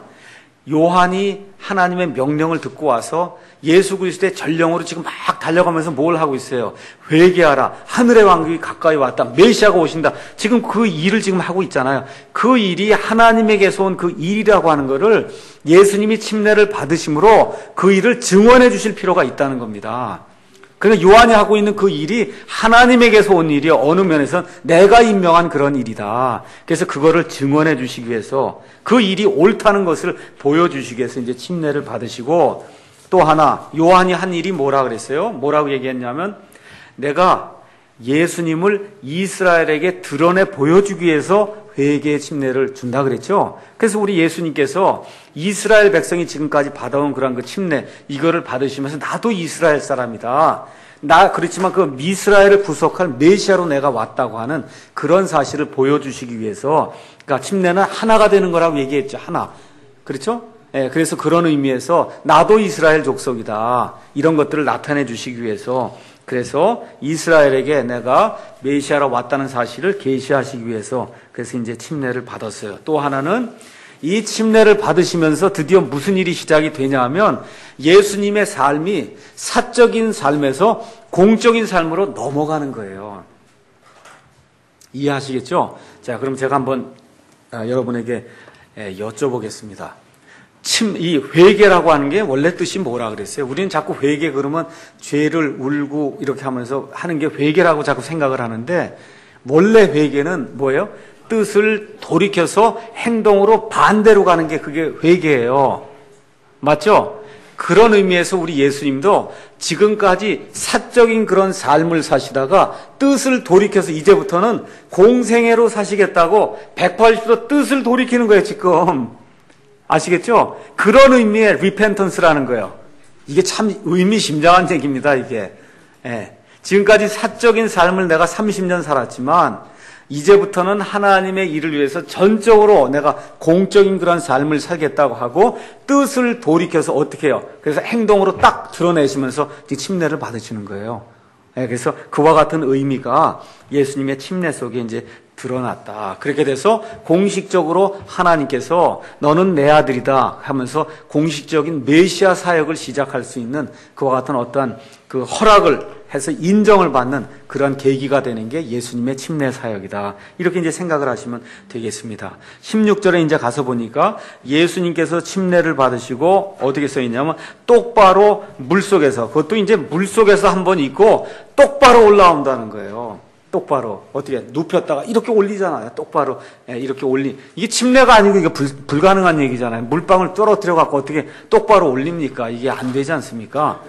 요한이 하나님의 명령을 듣고 와서 예수 그리스도의 전령으로 지금 막 달려가면서 뭘 하고 있어요? 회개하라. 하늘의 왕국이 가까이 왔다. 메시아가 오신다. 지금 그 일을 지금 하고 있잖아요. 그 일이 하나님에게서 온 그 일이라고 하는 거를 예수님이 침례를 받으심으로 그 일을 증언해 주실 필요가 있다는 겁니다. 그러니까 요한이 하고 있는 그 일이 하나님에게서 온 일이요. 어느 면에서는 내가 임명한 그런 일이다. 그래서 그거를 증언해 주시기 위해서 그 일이 옳다는 것을 보여주시기 위해서 이제 침례를 받으시고 또 하나 요한이 한 일이 뭐라 그랬어요? 뭐라고 얘기했냐면 내가 예수님을 이스라엘에게 드러내 보여주기 위해서 회개의 침례를 준다 그랬죠. 그래서 우리 예수님께서 이스라엘 백성이 지금까지 받아온 그런 그 침례 이거를 받으시면서 나도 이스라엘 사람이다. 나 그렇지만 그 미스라엘을 구속할 메시아로 내가 왔다고 하는 그런 사실을 보여주시기 위해서 그러니까 침례는 하나가 되는 거라고 얘기했죠. 하나. 그렇죠? 그래서 그런 의미에서 나도 이스라엘 족속이다. 이런 것들을 나타내 주시기 위해서 그래서 이스라엘에게 내가 메시아로 왔다는 사실을 계시하시기 위해서 그래서 이제 침례를 받았어요. 또 하나는 이 침례를 받으시면서 드디어 무슨 일이 시작이 되냐 하면 예수님의 삶이 사적인 삶에서 공적인 삶으로 넘어가는 거예요. 이해하시겠죠? 자, 그럼 제가 한번 여러분에게 여쭤보겠습니다. 이 회개라고 하는 게 원래 뜻이 뭐라 그랬어요? 우리는 자꾸 회개 그러면 죄를 울고 이렇게 하면서 하는 게 회개라고 자꾸 생각을 하는데 원래 회개는 뭐예요? 뜻을 돌이켜서 행동으로 반대로 가는 게 그게 회개예요. 맞죠? 그런 의미에서 우리 예수님도 지금까지 사적인 그런 삶을 사시다가 뜻을 돌이켜서 이제부터는 공생애로 사시겠다고 180도 뜻을 돌이키는 거예요, 지금. 아시겠죠? 그런 의미의 repentance라는 거예요. 이게 참 의미심장한 얘기입니다, 이게. 지금까지 사적인 삶을 내가 30년 살았지만, 이제부터는 하나님의 일을 위해서 전적으로 내가 공적인 그런 삶을 살겠다고 하고, 뜻을 돌이켜서 어떻게 해요? 그래서 행동으로 딱 드러내시면서 침례를 받으시는 거예요. 그래서 그와 같은 의미가 예수님의 침례 속에 이제 드러났다. 그렇게 돼서 공식적으로 하나님께서 너는 내 아들이다 하면서 공식적인 메시아 사역을 시작할 수 있는 그와 같은 어떠한 그 허락을 해서 인정을 받는 그런 계기가 되는 게 예수님의 침례 사역이다. 이렇게 이제 생각을 하시면 되겠습니다. 16절에 이제 가서 보니까 예수님께서 침례를 받으시고 어떻게 써 있냐면 똑바로 물속에서 그것도 이제 물속에서 한번 있고 똑바로 올라온다는 거예요. 똑바로 어떻게 눕혔다가 이렇게 올리잖아요. 똑바로 이렇게 이게 침례가 아니고 이게 불가능한 얘기잖아요. 물방울 떨어뜨려 갖고 어떻게 똑바로 올립니까? 이게 안 되지 않습니까?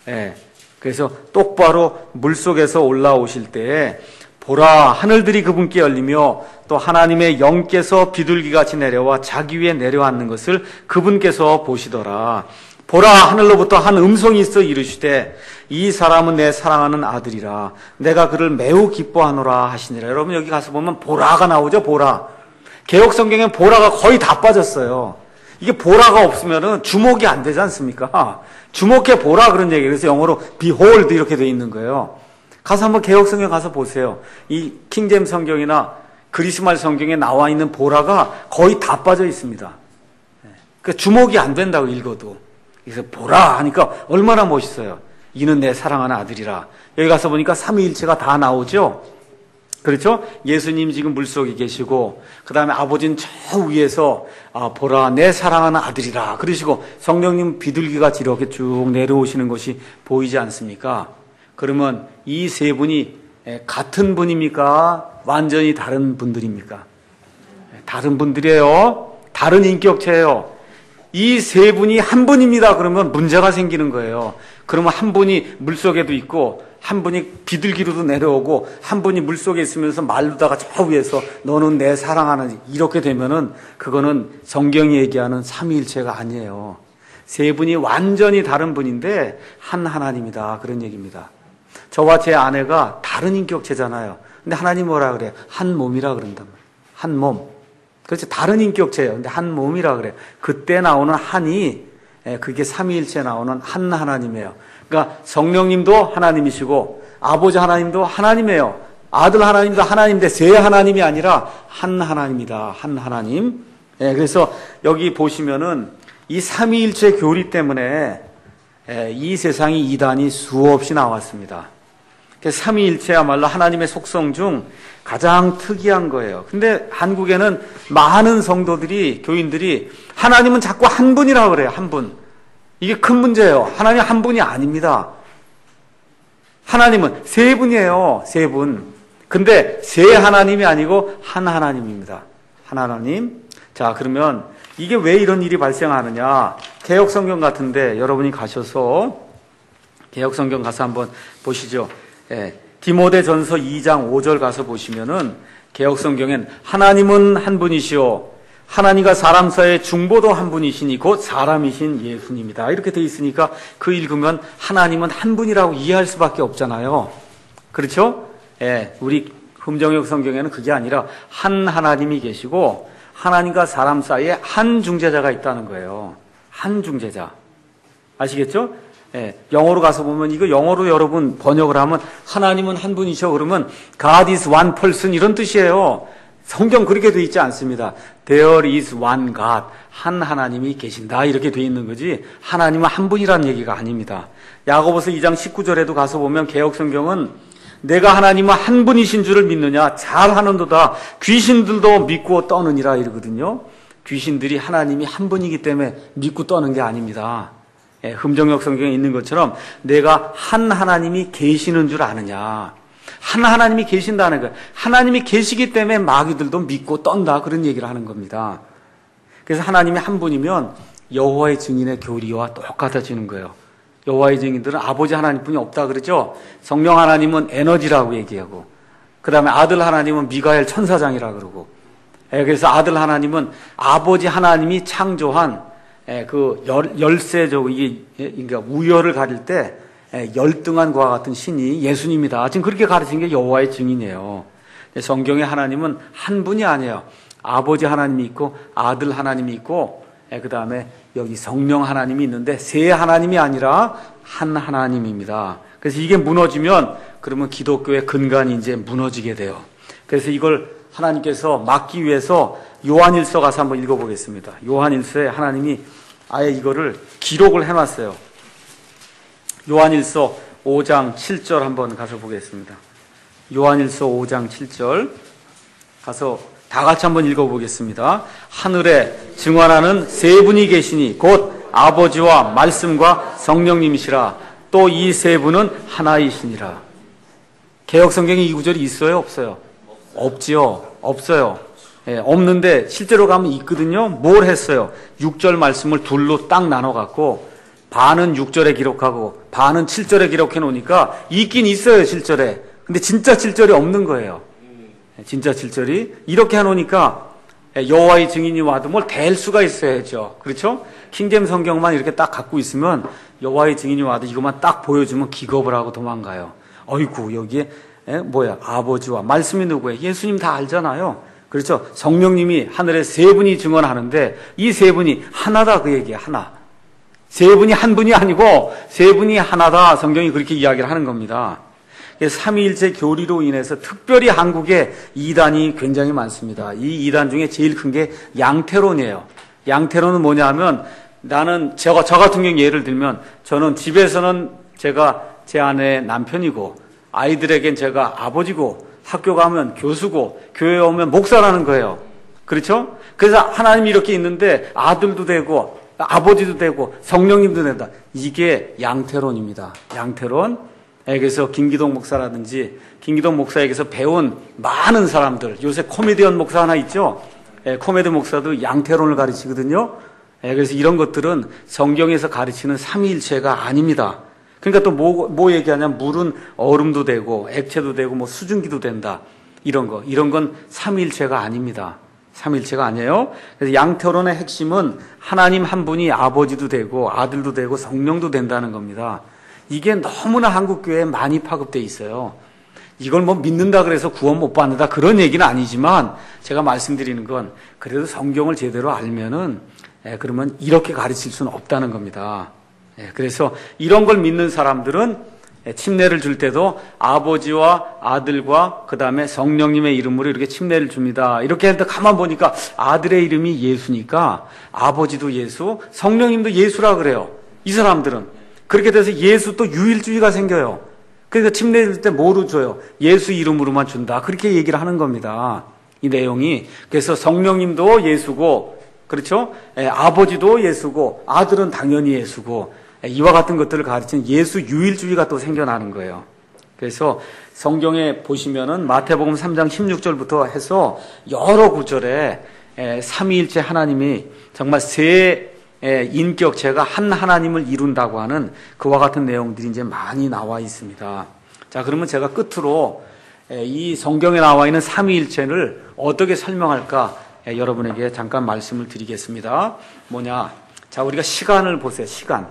그래서 똑바로 물속에서 올라오실 때 보라 하늘들이 그분께 열리며 또 하나님의 영께서 비둘기같이 내려와 자기 위에 내려앉는 것을 그분께서 보시더라. 보라 하늘로부터 한 음성이 있어 이르시되 이 사람은 내 사랑하는 아들이라 내가 그를 매우 기뻐하노라 하시니라. 여러분 여기 가서 보면 보라가 나오죠. 보라. 개역 성경에 보라가 거의 다 빠졌어요. 이게 보라가 없으면은 주목이 안 되지 않습니까? 주목해 보라 그런 얘기. 그래서 영어로 behold 이렇게 돼 있는 거예요. 가서 한번 개역 성경 가서 보세요. 이 킹제임 성경이나 그리스말 성경에 나와 있는 보라가 거의 다 빠져 있습니다. 그러니까 주목이 안 된다고 읽어도. 그래서 보라 하니까 얼마나 멋있어요. 이는 내 사랑하는 아들이라. 여기 가서 보니까 삼위일체가 다 나오죠. 그렇죠? 예수님 지금 물속에 계시고 그 다음에 아버지는 저 위에서 보라 내 사랑하는 아들이라 그러시고 성령님 비둘기같이 이렇게 쭉 내려오시는 것이 보이지 않습니까? 그러면 이 세 분이 같은 분입니까? 완전히 다른 분들입니까? 다른 분들이에요. 다른 인격체예요. 이 세 분이 한 분입니다. 그러면 문제가 생기는 거예요. 그러면 한 분이 물속에도 있고 한 분이 비둘기로도 내려오고 한 분이 물속에 있으면서 말로다가 저 위에서 너는 내 사랑하는 이렇게 되면은 그거는 성경이 얘기하는 삼위일체가 아니에요. 세 분이 완전히 다른 분인데 한 하나님이다 그런 얘기입니다. 저와 제 아내가 다른 인격체잖아요. 근데 하나님 뭐라 그래요? 한 몸이라 그런단 말이에요. 한 몸. 그렇죠. 다른 인격체예요. 근데 한 몸이라 그래요. 그때 나오는 한이 그게 삼위일체 나오는 한 하나님이에요. 그러니까 성령님도 하나님이시고 아버지 하나님도 하나님이에요. 아들 하나님도 하나님인데 세 하나님이 아니라 한 하나님이다. 한 하나님. 그래서 여기 보시면은 이 삼위일체 교리 때문에 이 세상이 이단이 수없이 나왔습니다. 삼위일체야말로 하나님의 속성 중 가장 특이한 거예요. 근데 한국에는 많은 성도들이, 교인들이 하나님은 자꾸 한 분이라고 그래요. 한 분. 이게 큰 문제예요. 하나님 한 분이 아닙니다. 하나님은 세 분이에요. 세 분. 근데 세 하나님이 아니고 한 하나님입니다. 한 하나님. 자, 그러면 이게 왜 이런 일이 발생하느냐. 개역성경 같은데 여러분이 가셔서 개역성경 가서 한번 보시죠. 디모데전서 2장 5절 가서 보시면은 개역성경엔 하나님은 한 분이시오 하나님과 사람 사이의 중보도 한 분이시니 곧 사람이신 예수님이다. 이렇게 돼 있으니까 그 읽으면 하나님은 한 분이라고 이해할 수밖에 없잖아요. 그렇죠? 우리 흠정역 성경에는 그게 아니라 한 하나님이 계시고 하나님과 사람 사이에 한 중재자가 있다는 거예요. 한 중재자. 아시겠죠? 영어로 가서 보면 이거 영어로 여러분 번역을 하면 하나님은 한 분이셔 그러면 God is one person 이런 뜻이에요. 성경 그렇게 돼 있지 않습니다. There is one God. 한 하나님이 계신다 이렇게 돼 있는 거지 하나님은 한 분이라는 얘기가 아닙니다. 야고보서 2장 19절에도 가서 보면 개역성경은 내가 하나님은 한 분이신 줄을 믿느냐 잘하는도다 귀신들도 믿고 떠느니라 이러거든요. 귀신들이 하나님이 한 분이기 때문에 믿고 떠는 게 아닙니다. 흠정역 성경에 있는 것처럼 내가 한 하나님이 계시는 줄 아느냐. 한 하나님이 계신다는 거예요. 하나님이 계시기 때문에 마귀들도 믿고 떤다 그런 얘기를 하는 겁니다. 그래서 하나님이 한 분이면 여호와의 증인의 교리와 똑같아지는 거예요. 여호와의 증인들은 아버지 하나님뿐이 없다 그러죠. 성령 하나님은 에너지라고 얘기하고 그 다음에 아들 하나님은 미가엘 천사장이라 그러고 그래서 아들 하나님은 아버지 하나님이 창조한 그 열쇠죠. 이게 그러니까 우열을 가릴 때 열등한 것과 같은 신이 예수님이다. 지금 그렇게 가르친 게 여호와의 증인이에요. 성경의 하나님은 한 분이 아니에요. 아버지 하나님이 있고 아들 하나님이 있고 그 다음에 여기 성령 하나님이 있는데 세 하나님이 아니라 한 하나님입니다. 그래서 이게 무너지면 그러면 기독교의 근간이 이제 무너지게 돼요. 그래서 이걸 하나님께서 막기 위해서 요한일서 가서 한번 읽어보겠습니다. 요한일서에 하나님이 아예 이거를 기록을 해놨어요. 요한일서 5장 7절 한번 가서 보겠습니다. 요한일서 5장 7절 가서 다 같이 한번 읽어보겠습니다. 하늘에 증언하는 세 분이 계시니 곧 아버지와 말씀과 성령님이시라. 또 이 세 분은 하나이시니라. 개역성경에 이 구절이 있어요? 없어요? 없지요. 없어요. 없는데 실제로 가면 있거든요. 뭘 했어요? 6절 말씀을 둘로 딱 나눠갖고 반은 6절에 기록하고 반은 7절에 기록해 놓으니까 있긴 있어요. 7절에. 근데 진짜 7절이 없는 거예요. 진짜 7절이. 이렇게 해놓으니까 여호와의 증인이 와도 뭘 댈 수가 있어야죠. 그렇죠? 킹잼 성경만 이렇게 딱 갖고 있으면 여호와의 증인이 와도 이것만 딱 보여주면 기겁을 하고 도망가요. 어이구 여기에 뭐야 아버지와 말씀이 누구예요? 예수님 다 알잖아요. 그렇죠? 성령님이 하늘에 세 분이 증언하는데 이 세 분이 하나다 그 얘기야. 하나. 세 분이 한 분이 아니고 세 분이 하나다. 성경이 그렇게 이야기를 하는 겁니다. 삼위일체 교리로 인해서 특별히 한국에 이단이 굉장히 많습니다. 이 이단 중에 제일 큰 게 양태론이에요. 양태론은 뭐냐 하면 나는 저 같은 경우 예를 들면 저는 집에서는 제가 제 아내의 남편이고 아이들에겐 제가 아버지고 학교 가면 교수고 교회 오면 목사라는 거예요. 그렇죠? 그래서 하나님이 이렇게 있는데 아들도 되고 아버지도 되고 성령님도 된다. 이게 양태론입니다. 양태론. 그래서 김기동 목사라든지 김기동 목사에게서 배운 많은 사람들, 요새 코미디언 목사 하나 있죠? 코미디 목사도 양태론을 가르치거든요. 그래서 이런 것들은 성경에서 가르치는 삼위일체가 아닙니다. 그러니까 또 뭐 얘기하냐면 물은 얼음도 되고 액체도 되고 뭐 수증기도 된다. 이런 건 삼위일체가 아닙니다. 삼위일체가 아니에요. 그래서 양태론의 핵심은 하나님 한 분이 아버지도 되고 아들도 되고 성령도 된다는 겁니다. 이게 너무나 한국교회에 많이 파급되어 있어요. 이걸 뭐 믿는다 그래서 구원 못 받는다 그런 얘기는 아니지만 제가 말씀드리는 건 그래도 성경을 제대로 알면은 그러면 이렇게 가르칠 수는 없다는 겁니다. 그래서 이런 걸 믿는 사람들은 침례를 줄 때도 아버지와 아들과 그 다음에 성령님의 이름으로 이렇게 침례를 줍니다. 이렇게 했는데 가만 보니까 아들의 이름이 예수니까 아버지도 예수, 성령님도 예수라 그래요. 이 사람들은. 그렇게 돼서 예수 또 유일주의가 생겨요. 그러니까 침례 줄 때 뭐로 줘요? 예수 이름으로만 준다. 그렇게 얘기를 하는 겁니다. 이 내용이. 그래서 성령님도 예수고, 그렇죠? 아버지도 예수고, 아들은 당연히 예수고, 이와 같은 것들을 가르치는 예수 유일주의가 또 생겨나는 거예요. 그래서 성경에 보시면은 마태복음 3장 16절부터 해서 여러 구절에 삼위일체 하나님이 정말 세 인격체가 한 하나님을 이룬다고 하는 그와 같은 내용들이 이제 많이 나와 있습니다. 자, 그러면 제가 끝으로 이 성경에 나와 있는 삼위일체를 어떻게 설명할까 여러분에게 잠깐 말씀을 드리겠습니다. 뭐냐? 자, 우리가 시간을 보세요.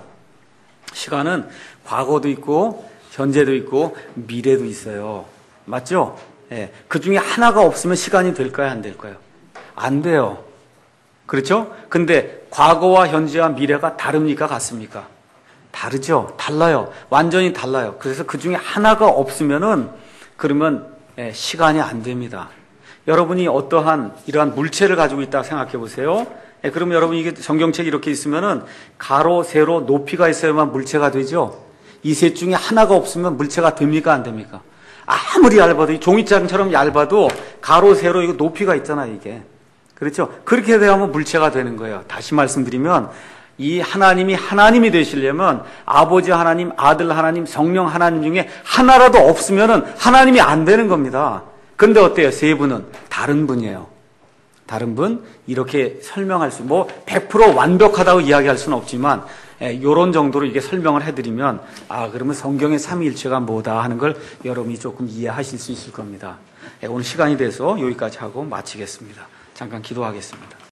시간은 과거도 있고 현재도 있고 미래도 있어요. 맞죠? 그 중에 하나가 없으면 시간이 될까요? 안 될까요? 안 돼요. 그렇죠? 근데 과거와 현재와 미래가 다릅니까? 같습니까? 다르죠? 달라요. 완전히 달라요. 그래서 그 중에 하나가 없으면은 그러면 시간이 안 됩니다. 여러분이 어떠한 이러한 물체를 가지고 있다 생각해 보세요. 그러면 여러분 이게 성경책이 이렇게 있으면은 가로, 세로, 높이가 있어야만 물체가 되죠? 이 셋 중에 하나가 없으면 물체가 됩니까? 안 됩니까? 아무리 얇아도, 종이장처럼 얇아도 가로, 세로, 이거 높이가 있잖아요, 이게. 그렇죠? 그렇게 되면 물체가 되는 거예요. 다시 말씀드리면 이 하나님이 하나님이 되시려면 아버지 하나님, 아들 하나님, 성령 하나님 중에 하나라도 없으면은 하나님이 안 되는 겁니다. 그런데 어때요? 세 분은 다른 분이에요. 다른 분 이렇게 설명할 수, 뭐 100% 완벽하다고 이야기할 수는 없지만 이런 정도로 이게 설명을 해드리면 그러면 성경의 삼위일체가 뭐다 하는 걸 여러분이 조금 이해하실 수 있을 겁니다. 오늘 시간이 돼서 여기까지 하고 마치겠습니다. 잠깐 기도하겠습니다.